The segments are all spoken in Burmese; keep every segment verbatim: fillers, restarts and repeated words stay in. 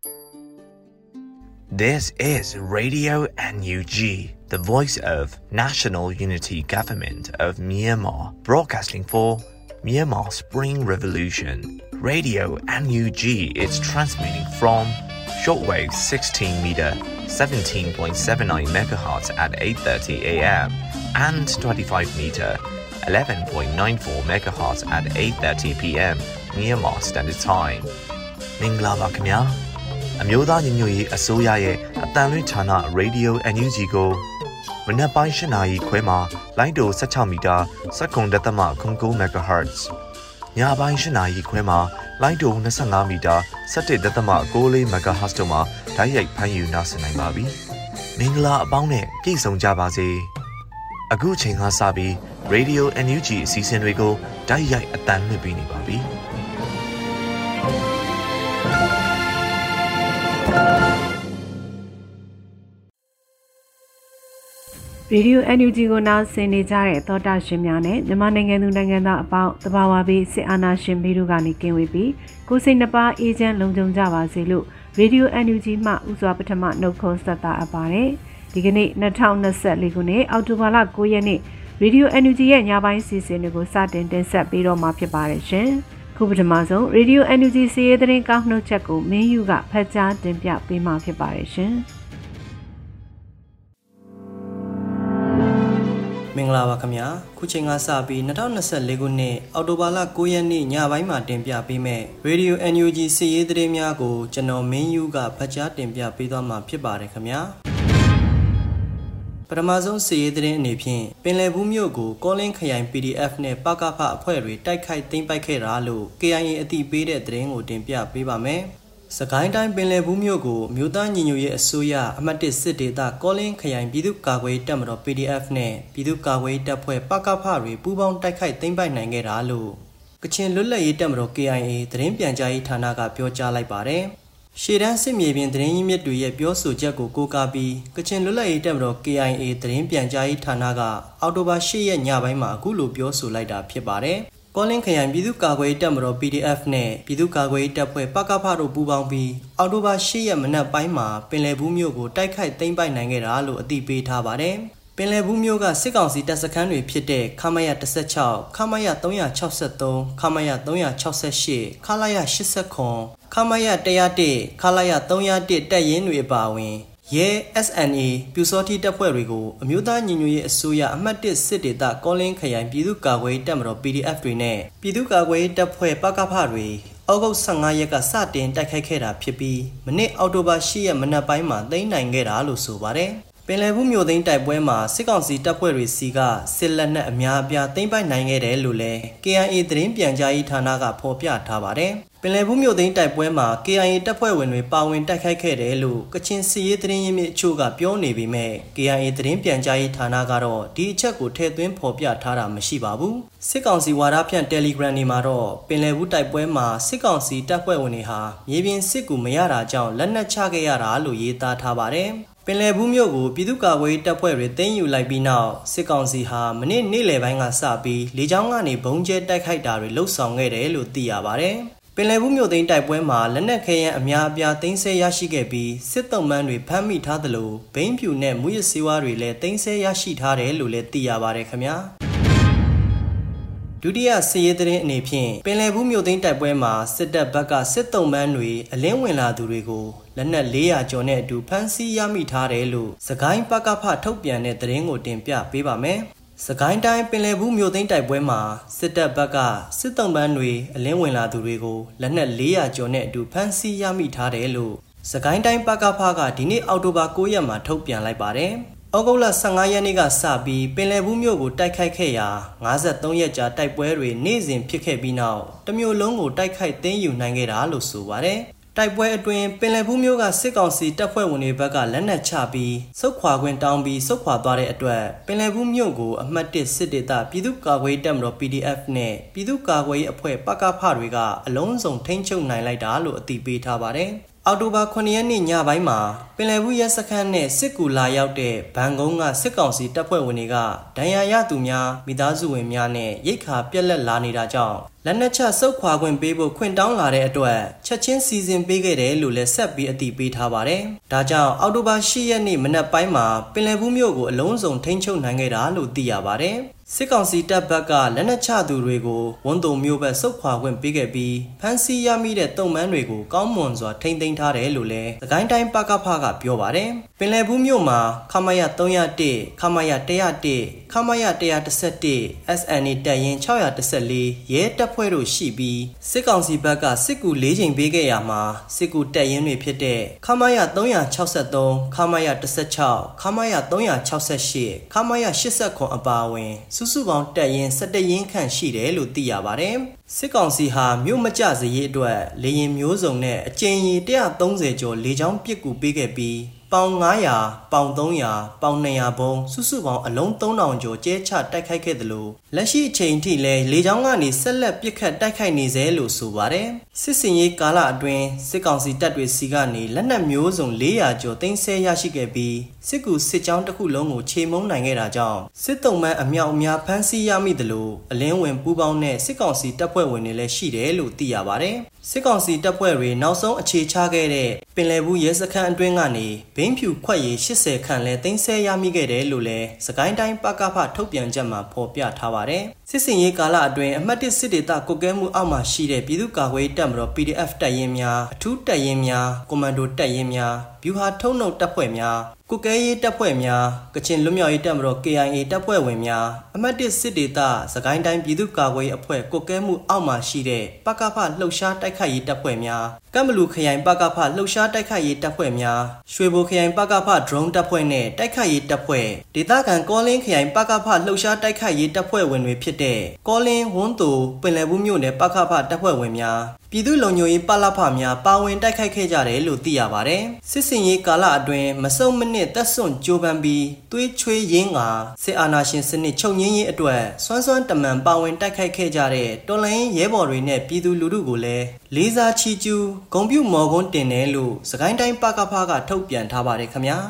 This is Radio N U G, the voice of National Unity Government of Myanmar, broadcasting for Myanmar Spring Revolution. Radio N U G is transmitting from shortwave sixteen meter, seventeen point seven nine megahertz at eight thirty a m and twenty-five meter, eleven point nine four megahertz at eight thirty p m Myanmar Standard Time. မင်္ဂလာပါခင်ဗျာအမျိုးသားညီညွတ်ရေးအစိုးရရဲ့အတန်လွင့်ဌာန Radio N U G ကိုမနက်ပိုင်း၈နာရီခွဲမှာလိုင်းတို၁၆မီတာစက္ကန့်တသမ၉၉ megahertz ညပိုင်း၈နာရီခွဲမှာလိုင်းတို၂၅မီတာ၁၁တသမ၉၄ megahertz တို့မှာဓာတ်ရိုက်ဖမ်းယူနားဆင်နိုင်ပါပြီမင်္ဂလာအပေါင်းနဲ့ပြည့်စုံကြပါစေအခုချိန်ကစပြီး Radio N U G အစီအစဉ်တွေကိုဓာတ်ရိုက်အတန်လွှင့်ပေးနေပါပြီရေဒီယို N U G ကိုနားဆင်နေကြတဲ့သောတာရှင်များနဲ့မြန်မာနိုင်ငံသူနိုင်ငံသားအပေါင်းတဘာဝပြီးစစ်အာဏာရှင်ပြည်သူကနေကင်းဝေးပြီးကိုယ်စိတ်နှပါအေးချမ်းလုံခြုံကြပါစေလို့ရေဒီယို N U G မှဥစွာပထမနှုတ်ခွန်းဆက်တာအပ်ပါတယ်ဒီကနေ့၂၀၂၄ခုနှစ်အောက်တိုဘာလ၉ရက်နေ့ရေဒီယို N U G ရဲ့ညပိုင်းစီစဉ်တွေကိုစတင်တင်ဆက်ပေးတော့မှာဖြစ်ပါတယ်ရှင်ခုပထမဆုံးရေဒီယို N U G စီးရဲသတင်းကောက်နှုတ်ချက်ကိုမင်းယူကဖတ်ကြားတင်ပြပေးမှာဖြစ်ပါတယ်ရှင်မင်္ဂလာပါခင်ဗျာခုချိန်ကစပြီး၂၀၂၄ခုနှစ်အောက်တိုဘာလ၉ရက်နေ့ညပိုင်းမှာတင်ပြပေးမယ့် Radio N U G စီးရဲသတင်းများကိုကျွန်တော်မင်းယူကဖတ်ကြားတင်ပြပေးသွားမှာဖြစ်ပါတယ်ခင်ဗျာပထမဆုံးစီးရဲသတင်းအနေဖြင့်ပင်လယ်ဘူးမြို့ကိုကောလင်းခရိုင် P D F နဲ့ပကဖအဖွဲ့တွေတိုက်ခိုက်သိမ်းပိုက်ခဲ့တာလို့ K I A အသိပေးတဲ့သတင်းကိုတင်ပြပေးပါမယ်စကိုင်းတိုင်းပင်လယ်ဘူးမြို့ကိုမြို့သားညီညွတ်ရေးအစိုးရအမှတ်၁စစ်ဒေသကောလင်းခရိုင်ပြည်သူ့ကာကွယ်တပ်မတော် P D F နဲ့ပြည်သူ့ကာကွယ်တပ်ဖွဲ့ပကဖတွေပူးပေါင်းတိုက်ခိုက်သိမ်းပိုက်နိုင်ခဲ့တာလို့ကချင်လွတ်လပ်ရေးတပ်မတော် K I A သတင်းပြန်ကြားရေးဌာနကပြောကြားလိုက်ပါတယ်။ရှေ့တန်းစစ်မြေပြင်သတင်းရင်းမြစ်တွေရဲ့ပြောဆိုချက်ကိုကိုးကားပြီးကချင်လွတ်လပ်ရေးတပ်မတော် K I A သတင်းပြန်ကြားရေးဌာနကအောက်တိုဘာ၈ရက်ညပိုင်းမှာအခုလိုပြောဆိုလိုက်တာဖြစ်ပါတယ်။ကောလင်းခရိုင်ပြည်သူ့ကာကွယ်ရေးတပ်မတော် P D F နဲ့ပြည်သူ့ကာကွယ်ရေးတပ်ဖွဲ့ပကဖတို့ပူးပေါင်းပြီးအောက်တိုဘာ၈ရက်မနက်ပိုင်းမှာပင်လယ်ဘူးမြို့ကိုတိုက်ခိုက်သိမ်းပိုက်နိုင်ခဲ့တာလို့အသိပေးထားပါတယ်။ပင်လယ်ဘူးမြို့ကစစ်ကောင်စီတပ်စခန်းတွေဖြစ်တဲ့ခမရ၁၆၊ခမရ၃၆၃၊ခမရ၃၆၈၊ခလာရ၈၇၊ခမရ၁၀၁၊ခလာရ၃၀၁တပ်ရင်းတွေအပါအဝင်ရဲ S N A ပြူစောတိတပ်ဖွဲ့တွေကိုအမျိုးသားညီညွတ်ရေးအစိုးရအမှတ်၁စစ်ဒေသကောလင်းခရိုင်ပြည်သူ့ကာကွယ်ရေးတပ်မတော် P D F တွေနဲ့ပြည်သူ့ကာကွယ်ရေးတပ်ဖွဲ့ပကဖတွေအောက်ဂုတ်၁၅ရက်ကစတင်တိုက်ခိုက်ခဲ့တာဖြစ်ပြီးမနေ့အောက်တိုဘာ၈ရက်မနက်ပိုင်းမှာသိမ်းနိုင်ခဲ့တာလို့ဆိုပါတယ်ပင်လယ်ဘူးမြို့သိမ်းတိုက်ပွဲမှာစစ်ကောင်စီတပ်ဖွဲ့တွေစီကစစ်လက်နက်အများအပြားသိမ်းပိုက်နိုင်ခဲ့တယ်လို့လည်း K I A သတင်းပြန်ကြားရေးဌာနကဖော်ပြထားပါတယ်ပင်လယ်ဘူးမြို့သိမ်းတိုက်ပွဲမှာ K I A တပ်ဖွဲ့ဝင်တွေပါဝင်တိုက်ခိုက်ခဲ့တယ်လို့ကချင်စီရေးသတင်းရင်းမြစ်အချို့ကပြောနေပေမဲ့ K I A သတင်းပြန်ကြားရေးဌာနကတော့ဒီအချက်ကိုထည့်သွင်းဖော်ပြထားတာမရှိပါဘူးစစ်ကောင်စီဝါဒဖြန့် Telegram တွေမှာတော့ပင်လယ်ဘူးတိုက်ပွဲမှာစစ်ကောင်စီတပ်ဖွဲ့ဝင်တွေဟာမြေပြင်စစ်ကူမရတာကြောင့်လက်နက်ချခဲ့ရတာလို့ရေးသားထားပါတယ်ပင်လယ်ဘူးမြို့ကိုပြည်သူ့ကာကွယ်ရေးတပ်ဖွဲ့တွေသိမ်းယူလိုက်ပြီးနောက်စစ်ကောင်စီဟာမနေ့နေ့လယ်ပိုင်းကစပြီးလေကြောင်းကနေဘုံကျဲတိုက်ခိုက်တာတွေလှုပ်ဆောင်ခဲ့တယ်လို့သိရပါတယ်ပင်လယ်ဘူးမြို့သိမ်းတိုက်ပွဲမှာလက်နက်ခဲယမ်းအများအပြားသိမ်းဆည်းရရှိခဲ့ပြီးစစ်တုံးမှန်းတွေဖမ်းမိထားသလိုဘိန်းဖြူနဲ့မူရစ်ဆေးဝါးတွေလည်းသိမ်းဆည်းရရှိထားတယ်လို့လည်းသိရပါတယ်ခင်ဗျာဒုတိယစစ်ရေးသတင်းအနေဖြင့်ပင်လယ်ဘူးမြို့သိမ်းတိုက်ပွဲမှာစစ်တပ်ဘက်ကစစ်တုံးမှန်းတွေအလင်းဝင်လာသူတွေကိုလက်နက်၄ရာကျော်နဲ့အတူဖမ်းဆီးရမိထားတယ်လို့စကိုင်းပကဖထုတ်ပြန်တဲ့သတင်းကိုတင်ပြပေးပါမယ်စကိုင်းတိုင်းပင်လယ်ဘူးမြို့သိမ်းတိုက်ပွဲမှာစစ်တပ်ဘက်ကစစ်တုံးပန်းတွေအလင်းဝင်လာသူတွေကိုလက်နက်၄ရာကျော်နဲ့အတူဖမ်းဆီးရမိထားတယ်လို့စကိုင်းတိုင်းပကဖကဒီနေ့အောက်တိုဘာ၉ရက်မှာထုတ်ပြန်လိုက်ပါတယ်။ဩဂုတ်လ၁၅ရက်နေ့ကစပြီးပင်လယ်ဘူးမြို့ကိုတိုက်ခိုက်ခဲ့ရာ၅၃ရက်ကြာတိုက်ပွဲတွေနေ့စဉ်ဖြစ်ခဲ့ပြီးနောက်တမျိုးလုံးကိုတိုက်ခိုက်သိမ်းယူနိုင်ခဲ့တာလို့ဆိုပါတယ်။တိုက်ပွဲအတွင်းပင်လယ်ဘူးမြို့ကစစ်ကောင်စီတပ်ဖွဲ့ဝင်တွေဘက်ကလက်နက်ချပြီးစုခွာခွင့်တောင်းပြီးစုခွာသွားတဲ့အတွက်ပင်လယ်ဘူးမြို့ကိုအမှတ်၁စစ်ဒေသပြည်သူ့ကာကွယ်ရေးတပ်မတော် P D F နဲ့ပြည်သူ့ကာကွယ်ရေးအဖွဲ့ပကဖတွေကအလုံးစုံထိန်းချုပ်နိုင်လိုက်တာလို့အသိပေးထားပါတယ်။အော်တိုဘာခုနှစ်ရက်နေ့ညပိုင်းမှာပင်လယ်ဘူးရဲစခန်းနဲ့စစ်ကူလာရောက်တဲ့ဘန်ကုန်းကစစ်ကောင်စီတပ်ဖွဲ့ဝင်တွေကဒဏ်ရာရသူများမိသားစုဝင်များနဲ့ရိတ်ခါပြက်လက်လာနေတာကြောင့်လက်နက်ချစုပ်ခွာခွင့်ပေးဖို့ခွင့်တောင်းလာတဲ့အတွက်ချက်ချင်းစီစဉ်ပေးခဲ့တယ်လို့လည်းဆက်ပြီးအတည်ပြုထားပါတယ်။ဒါကြောင့်အောက်တိုဘာ၈ရက်နေ့မနက်ပိုင်းမှာပင်လယ်ဘူးမြို့ကိုအလုံးစုံထိန်းချုပ်နိုင်ခဲ့တာလို့သိရပါတယ်။စစ်ကောင်စီတပ်ဘက်ကလက်နက်ချသူတွေကိုဝန်တုံမျိုးဘက်စုပ်ခွာခွင့်ပေးခဲ့ပြီးဖမ်းဆီးရမိတဲ့တုံ့ပန်းတွေကိုကောင်းမွန်စွာထိန်းသိမ်းထားတယ်လို့လည်းသခိုင်းတိုင်းပကဖကပြောပါတယ်။ပင်လယ်ဘူးမြို့မှာခမရ၃၀၁ခမရ၁၀၁ခမရ၁၁၁ အက်စ်အန်အေ တပ်ရင်း၆၁၄ရဲတပ်ဖွဲ့တို့ရှိပြီးစစ်ကောင်စီဘက်ကစစ်ကူ၄ချိန်ပေးခဲ့ရမှာစစ်ကူတပ်ရင်းတွေဖြစ်တဲ့ခမရ၃၆၃ခမရ၁၆ခမရ၃၆၈ခမရ၈၇အပါအဝင်စုစုပေါင်းတပ်ရင်း၁၁ရင်းခန့်ရှိတယ်လို့သိရပါတယ်။စစ်ကောင်စီဟာမြို့မကျစရေးအတွက်လေရင်မျိုးစုံနဲ့အကြိမ်ရေ၁၃၀ကျော်လေကြောင်းပစ်ကူပေးခဲ့ပြီးပေါင်၅၀၀ပေါင်၃၀၀ပေါင်၂၀၀ဘုံစုစုပေါင်းအလုံး၃ထောင်ကျော်ကျဲချတိုက်ခိုက်ခဲ့တယ်လို့လက်ရှိအချိန်ထိလည်းလေကြောင်းကနေဆက်လက်ပစ်ခတ်တိုက်ခိုက်နေစေလို့ဆိုပါတယ်စစ်စင်ရေးကာလအတွင်းစစ်ကောင်စီတပ်တွေစီကနေလက်နက်မျိုးစုံ၄၀၀ကျော်တင်ဆက်ရရှိခဲ့ပြီးစစ်ကူစစ်ကြောင်းတစ်ခုလုံးကိုခြေမုံနိုင်ခဲ့တာကြောင့်စစ်တုံးမှန်အမြောက်အများဖမ်းဆီးရမိတယ်လို့အလင်းဝင်ပူးပေါင်းတဲ့စစ်ကောင်စီတပ်ဖွဲ့ဝင်တွေလည်းရှိတယ်လို့သိရပါတယ်စစ်ကောင်စီတပ်ဖွဲ့တွေနောက်ဆုံးအခြေချခဲ့တဲ့ပင်လယ်ဘူးရဲစခန်းအတွင်းကနေဘိန်းဖြူခွက်ရည်၈၀ခန့်လဲတင်ဆက်ရမိခဲ့တယ်လို့လည်းစကိုင်းတိုင်းပကဖထုတ်ပြန်ချက်မှာဖော်ပြထားပါတယ်စစ်စင်ရေးကာလအတွင်းအမှတ်၁စစ်ဒေသကွပ်ကဲမှုအောက်မှာရှိတဲ့ပြည်သူ့ကာကွယ်ရေးတပ်မတော် ပီ ဒီ အက်ဖ် တပ်ရင်းများအထူးတပ်ရင်းများကွန်မန်ဒိုတပ်ရင်းများဗျူဟာထုံးနှုတ်တပ်ဖွဲ့များကွပ်ကဲရေးတပ်ဖွဲ့များကချင်လွတ်မြောက်ရေးတပ်မတော် ကေ အိုင် အေ တပ်ဖွဲ့ဝင်များအမှတ်၁စစ်ဒေသစကိုင်းတိုင်းပြည်သူ့ကာကွယ်ရေးအဖွဲ့ကွပ်ကဲမှုအောက်မှာရှိတဲ့ပကဖလှုပ်ရှားတိုက်ခိုက်ရေးတပ်ဖွဲ့များကမ်ဘလူခရိုင်ပကဖလှုပ်ရှားတိုက်ခိုက်ရေးတပ်ဖွဲ့များရွှေဘိုခရိုင်ပကဖဒရုန်းတပ်ဖွဲ့နဲ့တိုက်ခိုက်ရေးတပ်ဖွဲ့ဒေသခံကောလင်းခရိုင်ပကဖလှုပ်ရှားတိုက်ခိုက်ရေးတပ်ဖွဲ့ဝင်တွေဖြစ်တဲ့ကောလင်းဝန်းတူပင်လယ်ဘူးမြို့နယ်ပကဖတပ်ဖွဲ့ဝင်များပြည်သူ့လုံခြုံရေးပလဖများပါဝင်တိုက်ခိုက်ခဲ့ကြတယ်လို့သိရပါတယ်စစ်စင်ရေးကာလအတွင်းမစုံမနစ်သက်စွန့်ကြိုးပမ်းပြီးသွေးချွေးရင်းကစစ်အာဏာရှင်စနစ်ချုပ်ငြင်းရေးအတွက်စွမ်းစွမ်းတမန်ပါဝင်တိုက်ခိုက်ခဲ့ကြတဲ့တော်လှန်ရေးရဲဘော်တွေနဲ့ပြည်သူလူထုကိုလည်းလေးစားချီးကျူးဂုဏ်ပြုမော်ကွန်းတင်တယ်လို့စကိုင်းတိုင်းပကဖကထုတ်ပြန်ထားပါတယ်ခင်ဗျာ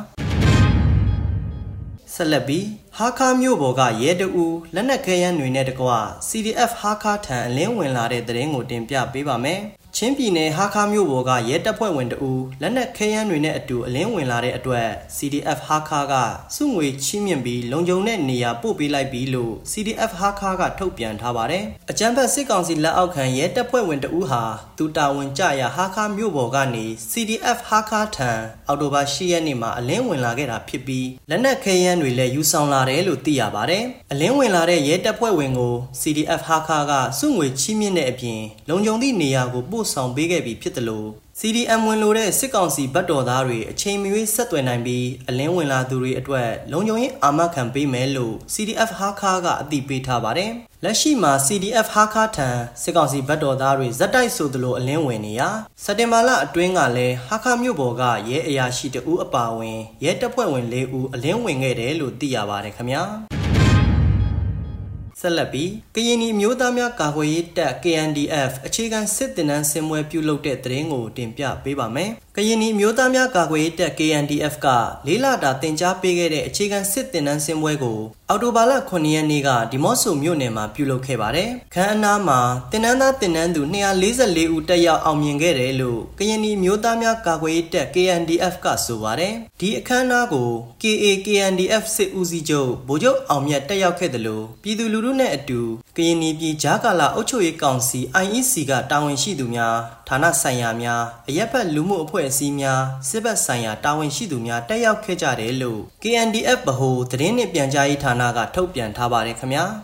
ဆက်လက်ပြီးဟာခါမြို့ပေါ်ကရဲတအူလက်နက်ခဲယမ်းတွေနဲ့တကွ စီ ဒီ အက်ဖ် ဟာခါထံအလင်းဝင်လာတဲ့သတင်းကိုတင်ပြပေးပါမယ်။ချင်းပြည်နယ်ဟာခါမြို့ပေါ်ကရဲတပ်ဖွဲ့ဝင်တအူလက်နက်ခဲယမ်းတွေနဲ့အတူအလင်းဝင်လာတဲ့အတွက် စီ ဒီ အက်ဖ် ဟာခါကစုငွေချီးမြှင့်ပြီးလုံခြုံတဲ့နေရာပို့ပေးလိုက်ပြီလို့ စီ ဒီ အက်ဖ် ဟာခါကထုတ်ပြန်ထားပါတယ်။အကြမ်းဖက်စစ်ကောင်စီလက်အောက်ခံရဲတပ်ဖွဲ့ဝင်တအူဟာသူတာဝန်ကျရာဟာခါမြို့ပေါ်ကနေ စီ ဒီ အက်ဖ် ဟာခါထံအောက်တိုဘာ၈ရက်နေ့မှာအလင်းဝင်လာခဲ့တာဖြစ်ပြီးလက်နက်ခဲယမ်းတွေလည်းယူဆောင်လာတယ်လို့သိရပါတယ်။အလင်းဝင်လာတဲ့ရဲတပ်ဖွဲ့ဝင်ကို စီ ဒီ အက်ဖ် ဟာခါကစုငွေချီးမြှင့်တဲ့အပြင်လုံခြုံသည့်နေရာကိုပို့ဆောင်ပေးခဲ့ပြီးဖြစ်တယ်လို့ စီ ဒီ အမ် ဝင်လို့တဲ့စစ်ကောင်စီဘတ်တော်သားတွေအချိန်မရွေးဆက်သွယ်နိုင်ပြီးအလင်းဝင်လာသူတွေအတွက်လုံခြုံရေးအာမခံပေးမယ်လို့ စီ ဒီ အက်ဖ် ဟာခါကအသိပေးထားပါတယ်။လက်ရှိမှာ စီ ဒီ အက်ဖ် ဟာခါထံစစ်ကောင်စီဘတ်တော်သားတွေဇက်တိုက်ဆိုသလိုအလင်းဝင်နေရာစက်တင်ဘာလအတွင်းကလည်းဟာခါမြို့ပေါ်ကရဲအရာရှိတဦးအပါအဝင်ရဲတပ်ဖွဲ့ဝင်၄ဦးအလင်းဝင်ခဲ့တယ်လို့သိရပါတယ်ခင်ဗျာ။ဆက်လက်ပြီးကရင်နီမျိုးသားများကာကွယ်ရေးတပ် ကေ အန် ဒီ အက်ဖ် အခြေခံစစ်တင်နန်းစင်ပွဲပြုလုပ်တဲ့သတင်းကိုတင်ပြပေးပါမယ်။ကရင်နီမျိုးသားများကာကွယ်ရေးတပ် ကေ အန် ဒီ အက်ဖ် ကလေးလတာတင် ကြားပေးခဲ့တဲ့အခြေခံစစ်တင်နန်းစင်ပွဲကိုအောက်တိုဘာလခုနှစ်ရက်နေ့ကဒီမော့ဆိုမြို့နယ်မှာပြုလုပ်ခဲ့ပါတယ်။ခန်းအနားမှာတင်နန်းသားတင်နန်းသူ၂၄၄ဦးတက်ရောက်အောင်မြင်ခဲ့တယ်လို့ကရင်နီမျိုးသားများကာကွယ်ရေးတပ် ကေ အန် ဒီ အက်ဖ် ကဆိုပါတယ်။ဒီအခမ်းအနားကို ကေ အေ ကေ အန် ဒီ အက်ဖ် စစ်ဦးစီးချုပ်ဗိုလ်ချုပ်အောင်မြတ်တက်ရောက်ခဲ့တယ်လို့ပြည်သူလူထုနဲ့အတူကရင်နီပြည်ဂျာကာလာအုပ်ချုပ်ရေးကောင်စီ အိုင် အီ စီ ကတာဝန်ရှိသူများဌာနဆိုင်ရာများအရက်ဖက်လူမှုအဖွဲ့အစည်းများစစ်ဘက်ဆိုင်ရာတာဝန်ရှိသူများတက်ရောက်ခဲ့ကြတယ်လို့ ကေ အန် ဒီ အက်ဖ် ဗဟိုသတင်းနှင့်ပြန်ကြားရေးဌာနကထုတ်ပြန်ထားပါတယ်ခင်ဗျာ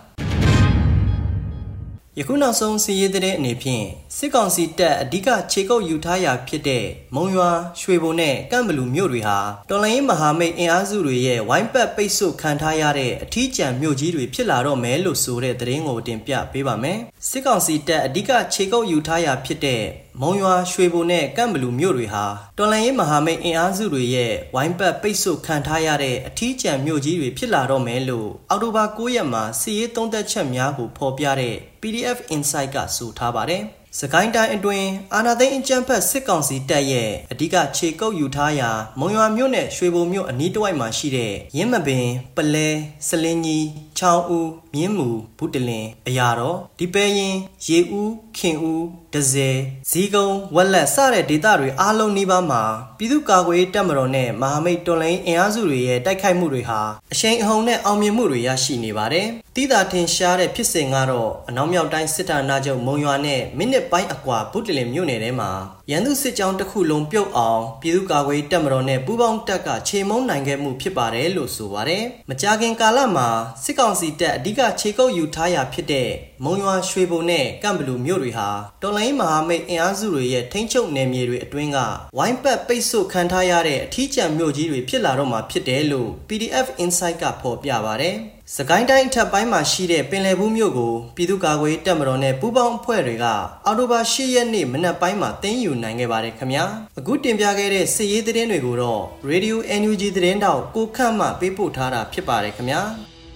ယခုနောက်ဆုံးစီးရေးတဲ့အနေဖြင့်စစ်ကောင်စီတပ်အဓိကခြေကုပ်ယူထားရာဖြစ်တဲ့မုံရွာရွှေဘုံနဲ့ကမ်ဘလူမြို့တွေဟာတော်လိုင်းမဟာမိတ်အင်အားစုတွေရဲ့ဝိုင်းပတ်ပိတ်ဆို့ခံထားရတဲ့အထီးကျန်မြို့ကြီးတွေဖြစ်လာတော့မယ်လို့ဆိုတဲ့သတင်းကိုတင်ပြပေးပါမယ်စစ်ကောင်စီတပ်အဓိကခြေကုပ်ယူထားရာဖြစ်တဲ့မုံရွာရွှေဘုံနဲ့ကမ်ဘလူမြို့တွေဟာတော်လိုင်းမဟာမိတ်အင်အားစုတွေရဲ့ဝိုင်းပတ်ပိတ်ဆို့ခံထားရတဲ့အထီးကျန်မြို့ကြီးတွေဖြစ်လာတော့မယ်လို့အောက်တိုဘာ၉ရက်မှာစီရေးသုံးသက်ချက်များကိုဖော်ပြတဲ့ ပီ ဒီ အက်ဖ် Insight ကဆိုထားပါတယ်စကိုင်းတိုင်းအတွင်းအာဏာသိမ်းအကြမ်းဖက်စစ်ကောင်စီတပ်ရဲ့အဓိကခြေကုပ်ယူထားရာမုံရွာမြို့နယ်ရွှေဘိုမြို့အနီးတစ်ဝိုက်မှာရှိတဲ့ရင်းမပင်ပလဲစလင်းကြီးချောင်းဦးမြင်းမူဘူးတလင်အရာတော်ဒီပဲရင်ရေဦးခင်ဦးဒဇယ်ဇီကုံဝက်လက်စတဲ့ဒေသတွေအားလုံးနီးပါးမှာပြည်သူ့ကာကွယ်ရေးတပ်မတော်နဲ့မဟာမိတ်တော်လှန်ရေးအင်အားစုတွေရဲ့တိုက်ခိုက်မှုတွေဟာအရှိန်အဟုန်နဲ့အောင်မြင်မှုတွေရရှိနေပါတယ်။တိသာထင်ရှားတဲ့ဖြစ်စဉ်ကတော့အနောက်မြောက်တိုင်းစစ်ဌာနချုပ်မုံရွာနဲ့မိနစ်ပိုင်းအကွာဘူးတလင်မြို့နယ်ထဲမှာရန်သူစစ်ကြောင်းတစ်ခုလုံးပြုတ်အောင်ပြည်သူ့ကာကွယ်ရေးတပ်မတော်နဲ့ပူးပေါင်းတပ်ကခြေမုံနိုင်ခဲ့မှုဖြစ်ပါတယ်လို့ဆိုပါတယ်။မကြာခင်ကာလမှာစစ်ကောင်စီတပ်အဓိကခြေကုပ်ယူထားရာဖြစ်တဲ့မုံရွာရွှေဘုံနဲ့ကံဘလူမြို့တွေဟာတော်လိုင်းမဟာမိတ်အင်အားစုတွေရဲ့ထိန်းချုပ်နယ်မြေတွေအတွင်းကဝိုင်းပတ်ပိတ်ဆို့ခံထားရတဲ့အထီးကျန်မြို့ကြီးတွေဖြစ်လာတော့မှာဖြစ်တယ်လို့ P D F Insight ကဖော်ပြပါတယ်။စကိုင်းတိုင်းအထက်ပိုင်းမှာရှိတဲ့ပင်လယ်ဘူးမြို့ကိုပြည်သူ့ကာကွယ်ရေးတပ်မတော်နဲ့ပူးပေါင်းအဖွဲ့တွေကအောက်တိုဘာ၈ရက်နေ့မနက်ပိုင်းမှာသိမ်းယူနိုင်ခဲ့ပါတယ်ခင်ဗျာ။အခုတင်ပြခဲ့တဲ့စစ်ရေးသတင်းတွေကိုတော့ Radio N U G သတင်းတောက်ကိုခန့်မှပေးပို့ထားတာဖြစ်ပါတယ်ခင်ဗျာ။